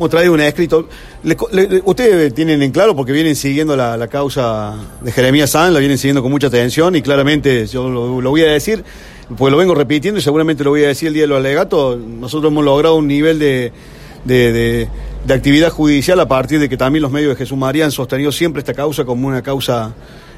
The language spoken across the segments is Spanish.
hemos traído un escrito. Ustedes tienen en claro, porque vienen siguiendo la causa de Jeremías Sanz, la vienen siguiendo con mucha atención y claramente yo lo voy a decir, pues lo vengo repitiendo y seguramente lo voy a decir el día de los alegatos. Nosotros hemos logrado un nivel de actividad judicial a partir de que también los medios de Jesús María han sostenido siempre esta causa como una causa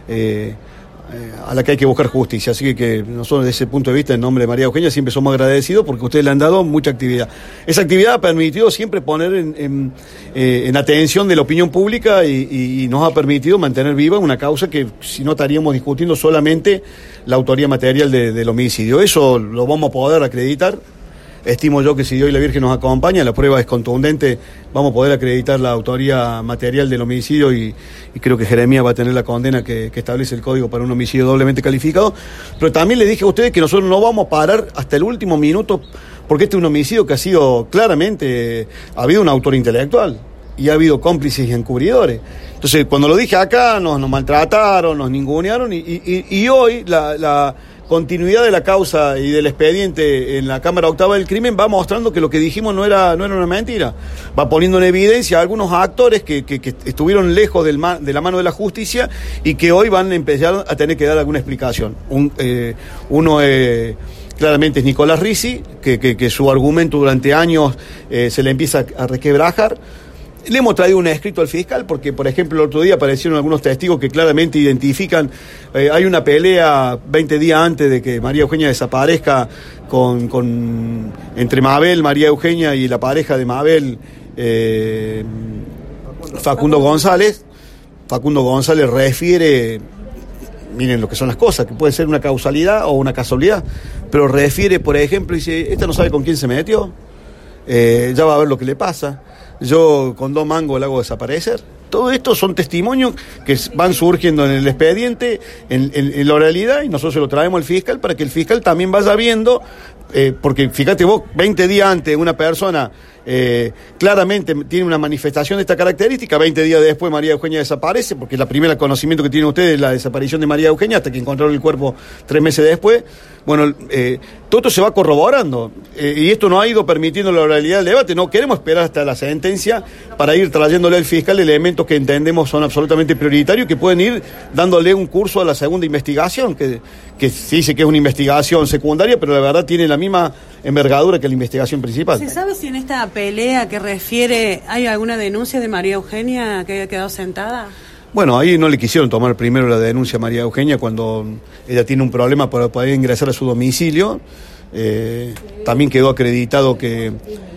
a la que hay que buscar justicia. Así que nosotros desde ese punto de vista, en nombre de María Eugenia, siempre somos agradecidos porque ustedes le han dado mucha actividad. Esa actividad ha permitido siempre poner en atención de la opinión pública y nos ha permitido mantener viva una causa que si no estaríamos discutiendo solamente la autoría material del homicidio. Eso lo vamos a poder acreditar. Estimo yo que si Dios y la Virgen nos acompañan, la prueba es contundente, vamos a poder acreditar la autoría material del homicidio y creo que Jeremías va a tener la condena que establece el Código para un homicidio doblemente calificado. Pero también le dije a ustedes que nosotros no vamos a parar hasta el último minuto, porque este es un homicidio que ha sido claramente, ha habido un autor intelectual y ha habido cómplices y encubridores. Entonces, cuando lo dije acá, nos maltrataron, nos ningunearon y hoy la continuidad de la causa y del expediente en la Cámara Octava del Crimen va mostrando que lo que dijimos no era una mentira. Va poniendo en evidencia a algunos actores que estuvieron lejos de la mano de la justicia y que hoy van a empezar a tener que dar alguna explicación. Uno claramente es Nicolás Ricci, que su argumento durante años se le empieza a requebrajar. Le hemos traído un escrito al fiscal porque, por ejemplo, el otro día aparecieron algunos testigos que claramente identifican, hay una pelea 20 días antes de que María Eugenia desaparezca entre Mabel, María Eugenia y la pareja de Mabel, Facundo González. Facundo González refiere, miren lo que son las cosas, que puede ser una causalidad o una casualidad, pero refiere, por ejemplo, dice, esta no sabe con quién se metió, ya va a ver lo que le pasa. Yo con 2 mangos la hago desaparecer. Todo esto son testimonios que van surgiendo en el expediente, en la oralidad, y nosotros se lo traemos al fiscal para que el fiscal también vaya viendo, porque fíjate vos, 20 días antes una persona claramente tiene una manifestación de esta característica, 20 días después María Eugenia desaparece, porque la primera conocimiento que tienen ustedes es la desaparición de María Eugenia, hasta que encontraron el cuerpo 3 meses después. Bueno, todo esto se va corroborando, y esto no ha ido permitiendo la oralidad del debate. No queremos esperar hasta la sentencia para ir trayéndole al fiscal elementos que entendemos son absolutamente prioritarios y que pueden ir dándole un curso a la segunda investigación, que se dice que es una investigación secundaria, pero la verdad tiene la misma envergadura que la investigación principal. ¿Se sabe si en esta pelea que refiere hay alguna denuncia de María Eugenia que haya quedado sentada? Bueno, ahí no le quisieron tomar primero la denuncia a María Eugenia cuando ella tiene un problema para poder ingresar a su domicilio. También quedó acreditado que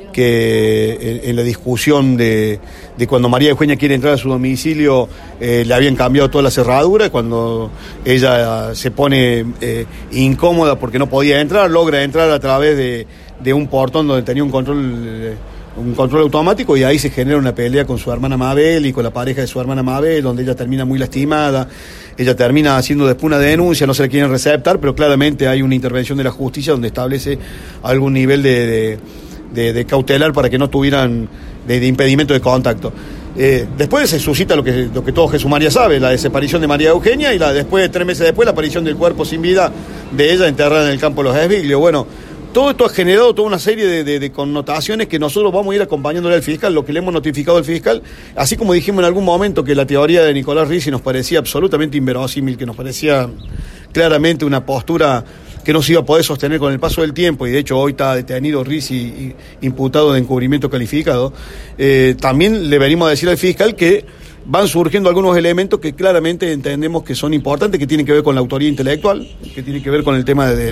en la discusión de cuando María Eugenia quiere entrar a su domicilio le habían cambiado toda la cerradura. Cuando ella se pone incómoda porque no podía entrar, logra entrar a través de un portón donde tenía un control automático, y ahí se genera una pelea con su hermana Mabel y con la pareja de su hermana Mabel, donde ella termina muy lastimada. Ella termina haciendo después una denuncia, no se le quieren receptar, pero claramente hay una intervención de la justicia donde establece algún nivel de cautelar para que no tuvieran de impedimento de contacto. Después se suscita lo que todo Jesús María sabe, la desaparición de María Eugenia, y después 3 meses después la aparición del cuerpo sin vida de ella enterrada en el campo de los Esviglios. Bueno, todo esto ha generado toda una serie de connotaciones que nosotros vamos a ir acompañándole al fiscal, lo que le hemos notificado al fiscal, así como dijimos en algún momento que la teoría de Nicolás Ricci nos parecía absolutamente inverosímil, que nos parecía claramente una postura que no se iba a poder sostener con el paso del tiempo, y de hecho hoy está detenido Ricci imputado de encubrimiento calificado. También le venimos a decir al fiscal que van surgiendo algunos elementos que claramente entendemos que son importantes, que tienen que ver con la autoría intelectual, que tienen que ver con el tema de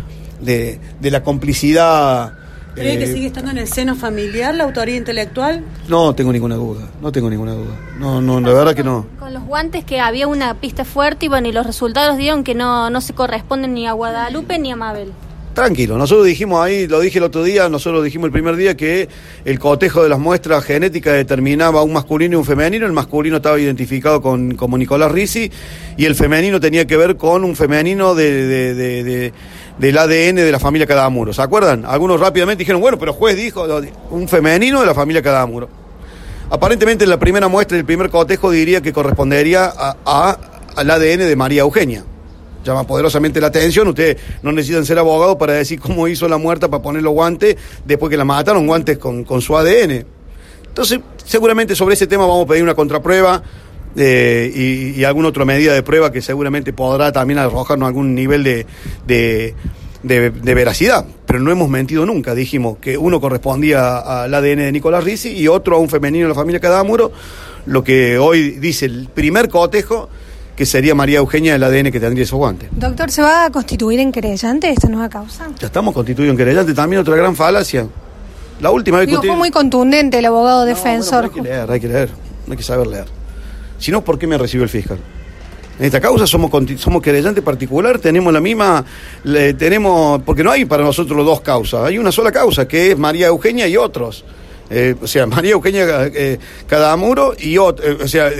la complicidad. ¿Cree que sigue estando en el seno familiar la autoría intelectual? No tengo ninguna duda. No, la verdad que no. Con los guantes que había una pista fuerte y bueno, y los resultados dieron que no se corresponden ni a Guadalupe ni a Mabel. Tranquilo, nosotros dijimos ahí, lo dije el otro día, nosotros dijimos el primer día que el cotejo de las muestras genéticas determinaba un masculino y un femenino. El masculino estaba identificado como Nicolás Ricci y el femenino tenía que ver con un femenino del ADN de la familia Cadamuro. ¿Se acuerdan? Algunos rápidamente dijeron, bueno, pero el juez dijo un femenino de la familia Cadamuro. Aparentemente en la primera muestra, el primer cotejo diría que correspondería al ADN de María Eugenia. Llama poderosamente la atención. Ustedes no necesitan ser abogados para decir cómo hizo la muerta para poner los guantes después que la mataron, guantes con su ADN. Entonces, seguramente sobre ese tema vamos a pedir una contraprueba y alguna otra medida de prueba que seguramente podrá también arrojarnos algún nivel de veracidad. Pero no hemos mentido nunca. Dijimos que uno correspondía al ADN de Nicolás Ricci y otro a un femenino de la familia Cadamuro, lo que hoy dice el primer cotejo, que sería María Eugenia, el ADN que tendría esos guantes. Doctor, ¿se va a constituir en querellante esta nueva causa? Ya estamos constituidos en querellante, también otra gran falacia. La última vez que fue muy contundente el abogado defensor. Bueno, hay que leer, hay que saber leer. Si no, ¿por qué me recibió el fiscal? En esta causa somos querellante particular, tenemos la misma, porque no hay para nosotros dos causas, hay una sola causa, que es María Eugenia y otros. O sea, María Eugenia Cadamuro y otro,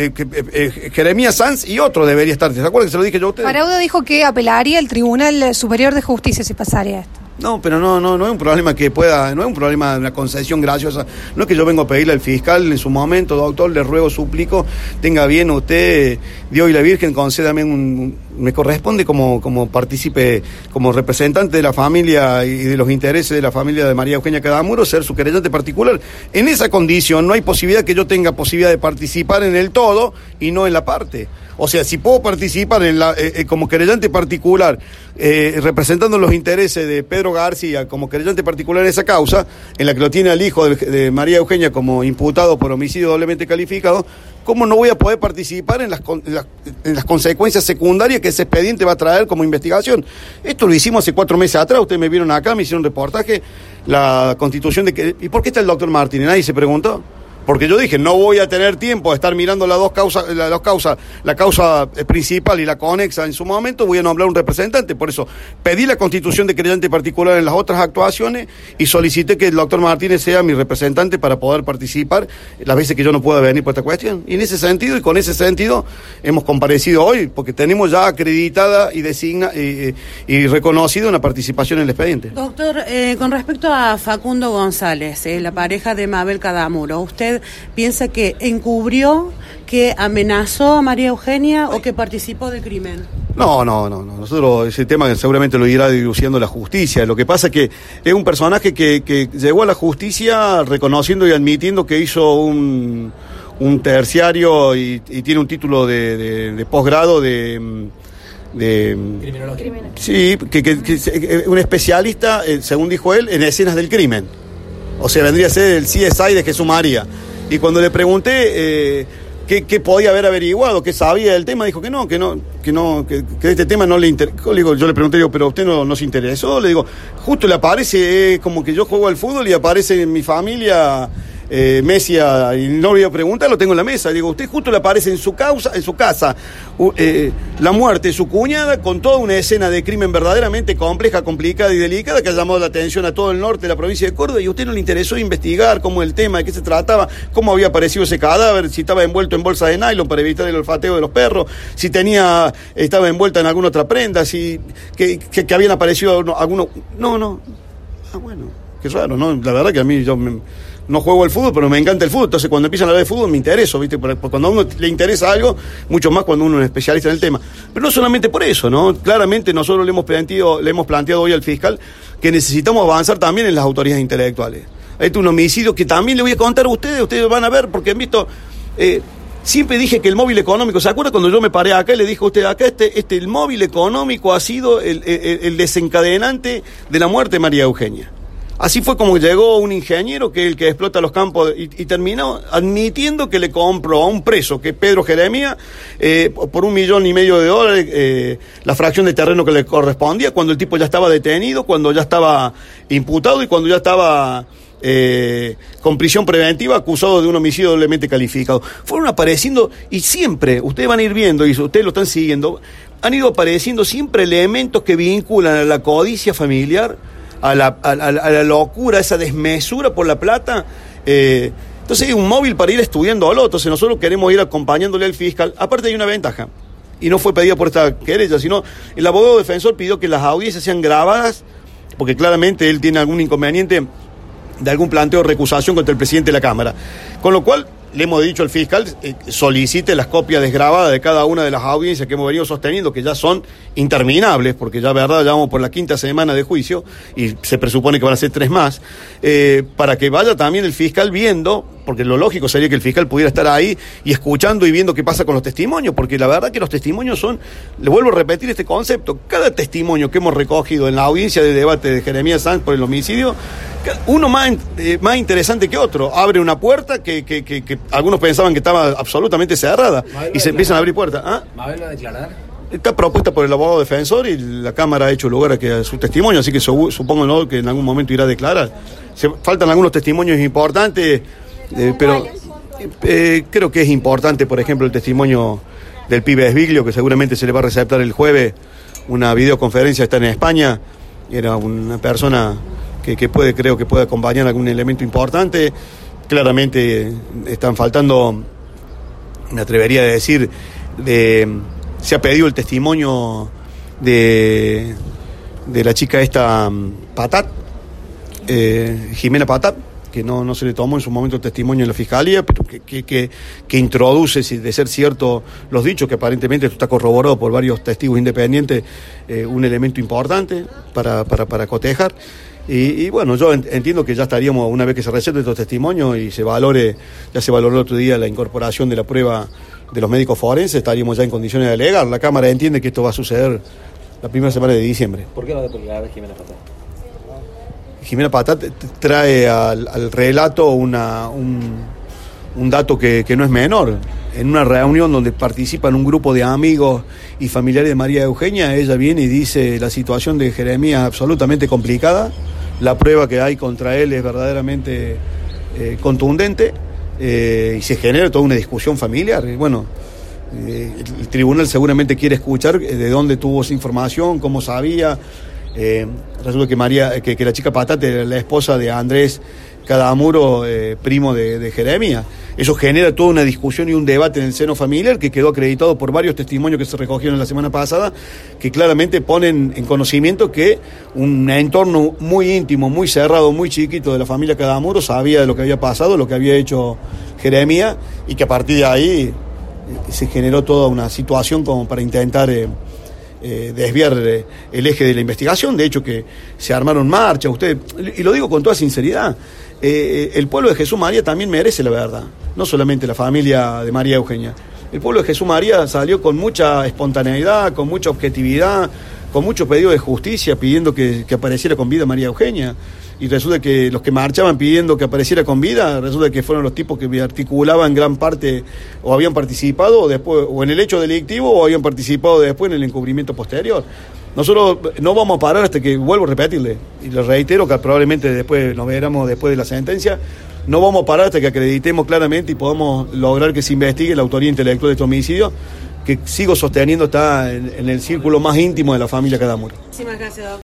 Jeremías Sanz y otro debería estar. ¿Se acuerdan que se lo dije yo a ustedes? Faraudo dijo que apelaría el Tribunal Superior de Justicia si pasaría esto. No, pero no es un problema no es un problema de una concesión graciosa. No es que yo vengo a pedirle al fiscal en su momento, doctor, le ruego, suplico, tenga bien usted, Dios y la Virgen, concédame me corresponde como partícipe, como representante de la familia y de los intereses de la familia de María Eugenia Cadamuro, ser su querellante particular. En esa condición no hay posibilidad que yo tenga posibilidad de participar en el todo y no en la parte. O sea, si puedo participar como querellante particular, representando los intereses de Pedro García como querellante particular en esa causa, en la que lo tiene al hijo de María Eugenia como imputado por homicidio doblemente calificado, ¿cómo no voy a poder participar en las consecuencias secundarias que ese expediente va a traer como investigación? Esto lo hicimos hace 4 meses atrás, ustedes me vieron acá, me hicieron un reportaje, la constitución de... ¿Y por qué está el doctor Martínez? Nadie se preguntó. Porque yo dije, no voy a tener tiempo de estar mirando las dos causas, la causa principal y la conexa en su momento, voy a nombrar un representante. Por eso pedí la constitución de querellante particular en las otras actuaciones y solicité que el doctor Martínez sea mi representante para poder participar las veces que yo no pueda venir por esta cuestión. Y en ese sentido, y con ese sentido, hemos comparecido hoy, porque tenemos ya acreditada y y reconocida una participación en el expediente. Doctor, con respecto a Facundo González, la pareja de Mabel Cadamuro, ¿usted piensa que encubrió, que amenazó a María Eugenia o que participó del crimen? No. Nosotros ese tema seguramente lo irá diluciendo la justicia. Lo que pasa es que es un personaje que llegó a la justicia reconociendo y admitiendo que hizo un terciario y tiene un título de posgrado de criminología. Sí, que un especialista, según dijo él, en escenas del crimen. O sea, vendría a ser el CSI de Jesús María. Y cuando le pregunté qué podía haber averiguado, qué sabía del tema, dijo que este tema no le interesó. Yo le pregunté, pero usted no se interesó. Le digo, justo le aparece, como que yo juego al fútbol y aparece en mi familia Messi, y no le voy a preguntar, lo tengo en la mesa. Digo, usted justo le aparece en su casa, la muerte de su cuñada, con toda una escena de crimen verdaderamente compleja, complicada y delicada, que ha llamado la atención a todo el norte de la provincia de Córdoba, y a usted no le interesó investigar cómo el tema, de qué se trataba, cómo había aparecido ese cadáver, si estaba envuelto en bolsa de nylon para evitar el olfateo de los perros, si estaba envuelta en alguna otra prenda, que habían aparecido algunos... No. Ah, bueno, qué raro, ¿no? La verdad que a mí no juego al fútbol, pero me encanta el fútbol, entonces cuando empiezan a hablar de fútbol me intereso, ¿viste? Porque cuando a uno le interesa algo, mucho más cuando uno es especialista en el tema. Pero no solamente por eso, ¿no? Claramente nosotros le hemos planteado hoy al fiscal que necesitamos avanzar también en las autoridades intelectuales. Hay un homicidio que también le voy a contar a ustedes van a ver, porque han visto... siempre dije que el móvil económico, ¿se acuerda cuando yo me paré acá y le dije a usted acá, el móvil económico ha sido el desencadenante de la muerte de María Eugenia? Así fue como llegó un ingeniero que es el que explota los campos y terminó admitiendo que le compró a un preso, que es Pedro Jeremías, por $1,5 millones, la fracción de terreno que le correspondía, cuando el tipo ya estaba detenido, cuando ya estaba imputado y cuando ya estaba con prisión preventiva, acusado de un homicidio doblemente calificado. Fueron apareciendo, y siempre, ustedes van a ir viendo, y ustedes lo están siguiendo, han ido apareciendo siempre elementos que vinculan a la codicia familiar, a la locura, a esa desmesura por la plata. Entonces hay un móvil para ir estudiándolo. Entonces nosotros queremos ir acompañándole al fiscal. Aparte hay una ventaja, y no fue pedida por esta querella, sino el abogado defensor pidió que las audiencias sean grabadas, porque claramente él tiene algún inconveniente de algún planteo de recusación contra el presidente de la Cámara. Con lo cual le hemos dicho al fiscal solicite las copias desgrabadas de cada una de las audiencias que hemos venido sosteniendo, que ya son interminables, porque ya verdad ya vamos por la 5ª semana de juicio y se presupone que van a ser 3 más, para que vaya también el fiscal viendo, porque lo lógico sería que el fiscal pudiera estar ahí y escuchando y viendo qué pasa con los testimonios, porque la verdad que los testimonios son, le vuelvo a repetir este concepto, cada testimonio que hemos recogido en la audiencia de debate de Jeremías Sanz por el homicidio, uno más interesante que otro, abre una puerta que algunos pensaban que estaba absolutamente cerrada y se empiezan a abrir puertas. ¿Ah? ¿Mabel va a declarar? Está propuesta por el abogado defensor y la Cámara ha hecho lugar a su testimonio, así que supongo, ¿no?, que en algún momento irá a declarar. Faltan algunos testimonios importantes, pero creo que es importante, por ejemplo, el testimonio del pibe Esbiglio, que seguramente se le va a receptar el jueves una videoconferencia, está en España, era una persona creo que puede acompañar algún elemento importante. Claramente están faltando, me atrevería a decir, se ha pedido el testimonio de la chica esta Patat, Jimena Patat, que no se le tomó en su momento el testimonio en la fiscalía, pero que introduce, de ser cierto los dichos, que aparentemente esto está corroborado por varios testigos independientes, un elemento importante para cotejar. Y bueno, yo entiendo que ya estaríamos, una vez que se receten estos testimonios y ya se valoró el otro día la incorporación de la prueba de los médicos forenses, estaríamos ya en condiciones de alegar. La Cámara entiende que esto va a suceder la primera semana de diciembre. ¿Por qué no declarar Jimena Patat? Jimena Patat trae al relato un dato que no es menor. En una reunión donde participan un grupo de amigos y familiares de María Eugenia, ella viene y dice: la situación de Jeremías es absolutamente complicada, la prueba que hay contra él es verdaderamente contundente, y se genera toda una discusión familiar. Bueno, el tribunal seguramente quiere escuchar de dónde tuvo esa información, cómo sabía. Resulta que la chica Patat era la esposa de Andrés Cadamuro, primo de Jeremías. Eso genera toda una discusión y un debate en el seno familiar que quedó acreditado por varios testimonios que se recogieron la semana pasada, que claramente ponen en conocimiento que un entorno muy íntimo, muy cerrado, muy chiquito de la familia Cadamuro sabía de lo que había pasado, lo que había hecho Jeremías, y que a partir de ahí se generó toda una situación como para intentar desviar el eje de la investigación. De hecho, que se armaron marchas, y lo digo con toda sinceridad, el pueblo de Jesús María también merece la verdad, no solamente la familia de María Eugenia. El pueblo de Jesús María salió con mucha espontaneidad, con mucha objetividad, con mucho pedido de justicia, pidiendo que apareciera con vida María Eugenia. Y resulta que los que marchaban pidiendo que apareciera con vida, resulta que fueron los tipos que articulaban gran parte, o habían participado después, o en el hecho delictivo, o habían participado después en el encubrimiento posterior. Nosotros no vamos a parar hasta que, vuelvo a repetirle, y le reitero que probablemente después nos veremos después de la sentencia, no vamos a parar hasta que acreditemos claramente y podamos lograr que se investigue la autoría intelectual de este homicidio, que sigo sosteniendo está en el círculo más íntimo de la familia Cadamuro. Muchísimas gracias, doctor.